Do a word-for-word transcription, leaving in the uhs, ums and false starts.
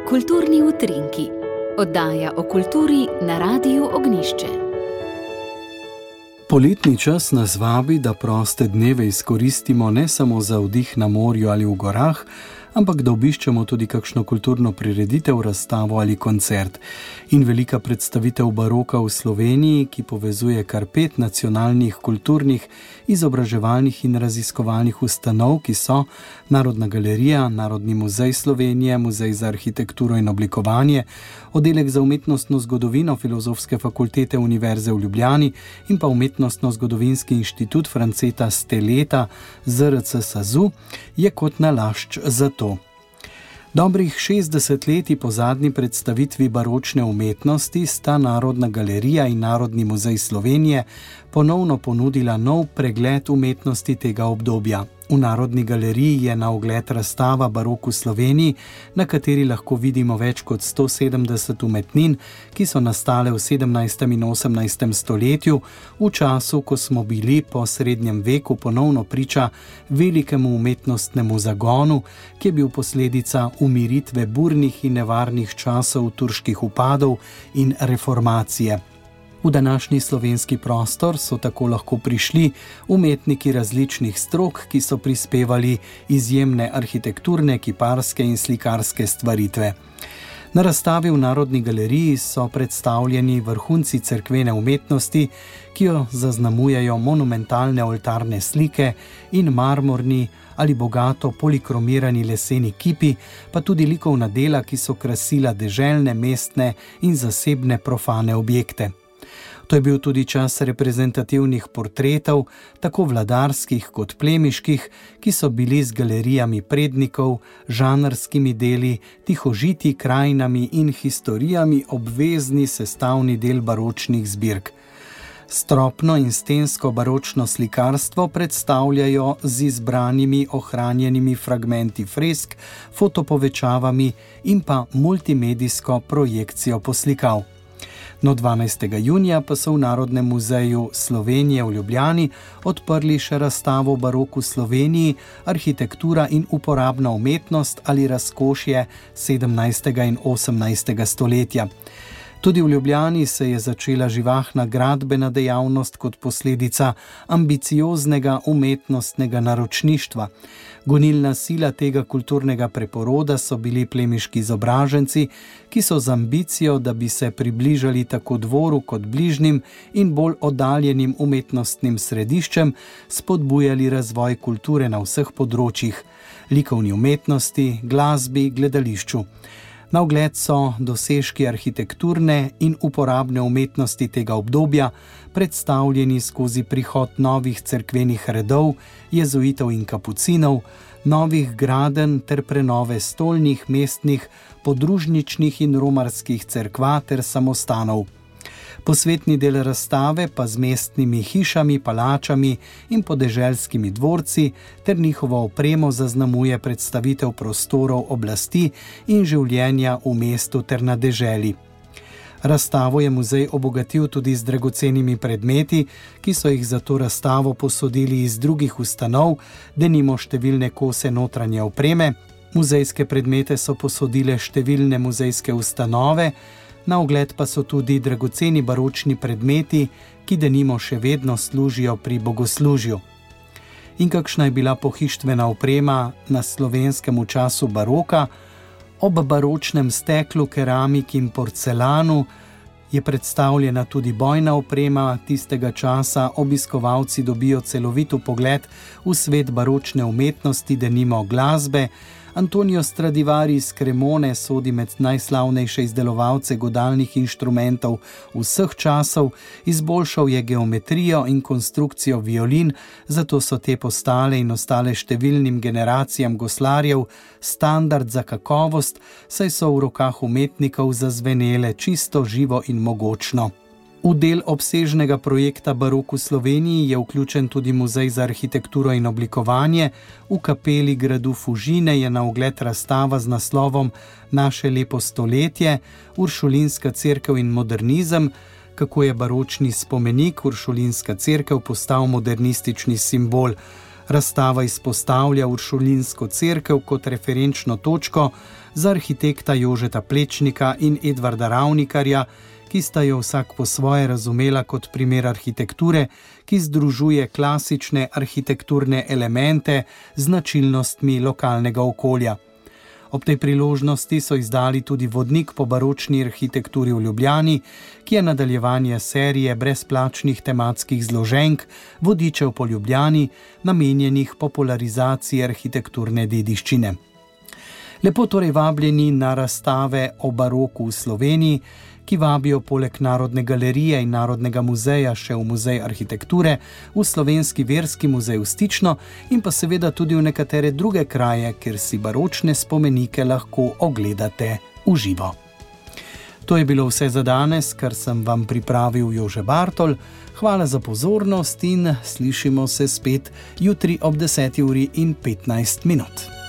Kulturni utrinki, oddaja o kulturi na Radiu Ognjišče. Poletni čas nas vabi, da proste dneve izkoristimo ne samo za vdih na morju ali v gorah, ampak da obiščemo tudi kakšno kulturno prireditev, razstavo ali koncert. In velika predstavitev baroka v Sloveniji, ki povezuje kar pet nacionalnih, kulturnih, izobraževalnih in raziskovalnih ustanov, ki so Narodna galerija, Narodni muzej Slovenije, Muzej za arhitekturo in oblikovanje, Oddelek za umetnostno zgodovino Filozofske fakultete Univerze v Ljubljani in pa Umetnostno-zgodovinski inštitut Franceta Steleta Z R C SAZU, je kot nalašč za to. Dobrih šestdeset let po zadnji predstavitvi baročne umetnosti sta Narodna galerija in Narodni muzej Slovenije ponovno ponudila nov pregled umetnosti tega obdobja. V Narodni galeriji je na ogled razstava Barok v Sloveniji, na kateri lahko vidimo več kot sto sedemdeset umetnin, ki so nastale v sedemnajstem in osemnajstem stoletju, v času, ko smo bili po srednjem veku ponovno priča velikemu umetnostnemu zagonu, ki je bil posledica umiritve burnih in nevarnih časov turških upadov in reformacije. V današnji slovenski prostor so tako lahko prišli umetniki različnih strok, ki so prispevali izjemne arhitekturne, kiparske in slikarske stvaritve. Na razstavi v Narodni galeriji so predstavljeni vrhunci cerkvene umetnosti, ki jo zaznamujejo monumentalne oltarne slike in marmorni ali bogato polikromirani leseni kipi, pa tudi likovna dela, ki so krasila deželne, mestne in zasebne profane objekte. To je bil tudi čas reprezentativnih portretov, tako vladarskih kot plemiških, ki so bili z galerijami prednikov, žanrskimi deli, tihožiti krajinami in historijami obvezni sestavni del baročnih zbirk. Stropno in stensko baročno slikarstvo predstavljajo z izbranimi ohranjenimi fragmenti fresk, fotopovečavami in pa multimedijsko projekcijo poslikav. No, dvanajstega junija pa so v Narodnem muzeju Slovenije v Ljubljani odprli še razstavo Barok v Sloveniji, arhitektura in uporabna umetnost ali razkošje sedemnajstega in osemnajstega stoletja. Tudi v Ljubljani se je začela živahna gradbena dejavnost kot posledica ambicioznega umetnostnega naročništva. Gonilna sila tega kulturnega preporoda so bili plemiški izobraženci, ki so z ambicijo, da bi se približali tako dvoru kot bližnjim in bolj oddaljenim umetnostnim središčem, spodbujali razvoj kulture na vseh področjih, likovni umetnosti, glasbi, gledališču. Na ogled so dosežki arhitekturne in uporabne umetnosti tega obdobja, predstavljeni skozi prihod novih cerkvenih redov, jezuitov in kapucinov, novih gradenj ter prenove stolnih, mestnih, podružničnih in romarskih cerkva ter samostanov. Posvetni del razstave pa z mestnimi hišami, palačami in podeželskimi dvorci ter njihovo opremo zaznamuje predstavitev prostorov oblasti in življenja v mestu ter na deželi. Razstavo je muzej obogatil tudi z dragocenimi predmeti, ki so jih za to razstavo posodili iz drugih ustanov, denimo številne kose notranje opreme. Muzejske predmete so posodile številne muzejske ustanove, na ogled pa so tudi dragoceni baročni predmeti, ki denimo še vedno služijo pri bogoslužju. In kakšna je bila pohištvena oprema na slovenskem v času baroka? Ob baročnem steklu, keramiki in porcelanu je predstavljena tudi bojna oprema tistega časa. Obiskovalci dobijo celovit vpogled v svet baročne umetnosti, denimo glasbe. Antonio Stradivari iz Cremone sodi med najslavnejše izdelovalce godalnih inštrumentov vseh časov, izboljšal je geometrijo in konstrukcijo violin, zato so te postale in ostale številnim generacijam goslarjev standard za kakovost, saj so v rokah umetnikov zazvenele čisto živo in mogočno. V del obsežnega projekta Barok v Sloveniji je vključen tudi Muzej za arhitekturo in oblikovanje. V kapeli gradu Fužine je na ogled razstava z naslovom Naše lepo stoletje, Uršulinska cerkev in modernizem, kako je baročni spomenik Uršulinska cerkev postal modernistični simbol. Razstava izpostavlja Uršulinsko cerkev kot referenčno točko za arhitekta Jožeta Plečnika in Edvarda Ravnikarja, ki sta jo vsak po svoje razumela kot primer arhitekture, ki združuje klasične arhitekturne elemente z značilnostmi lokalnega okolja. Ob tej priložnosti so izdali tudi vodnik po baročni arhitekturi v Ljubljani, ki je nadaljevanje serije brezplačnih tematskih zloženk Vodičev po Ljubljani, namenjenih popularizaciji arhitekturne dediščine. Lepo torej vabljeni na razstave o baroku v Sloveniji, ki vabijo poleg Narodne galerije in Narodnega muzeja še v Muzej arhitekture, v Slovenski verski muzej v Stično in pa seveda tudi v nekatere druge kraje, kjer si baročne spomenike lahko ogledate v živo. To je bilo vse za danes, kar sem vam pripravil Jože Bartol. Hvala za pozornost in slišimo se spet jutri ob deseti uri in petnajst minut.